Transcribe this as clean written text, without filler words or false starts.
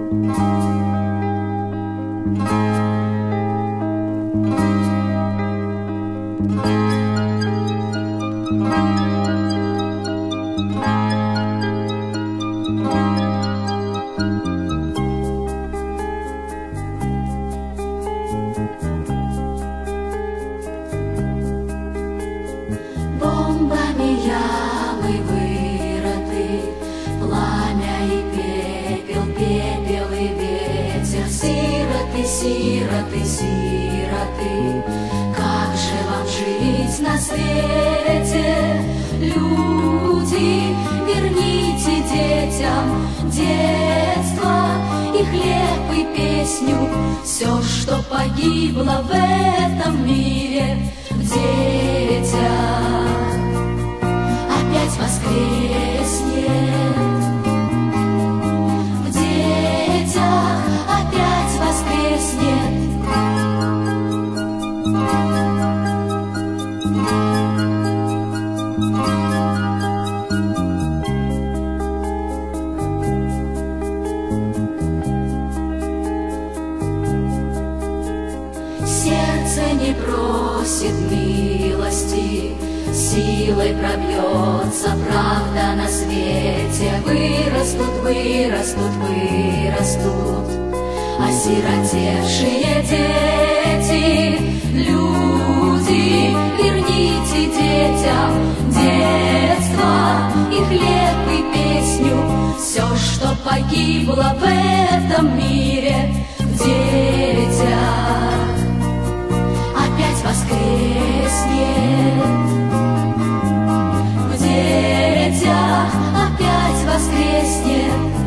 Бомбами ямы вырыты, пламя и пепел, пепел и ветер. Сироты, сироты, сироты, как же вам жить на свете? Люди, верните детям детство и хлеб, и песню, все, что погибло в этом мире, в детях. Опять воскреснет в детях, опять воскреснет. Сердце не просит милости, силой пробьется правда на свете. Вырастут, вырастут, вырастут осиротевшие дети. Люди, верните детям детство и хлеб, и песню, все, что погибло в этом мире, в детях. Опять воскреснет в детях, опять воскреснет.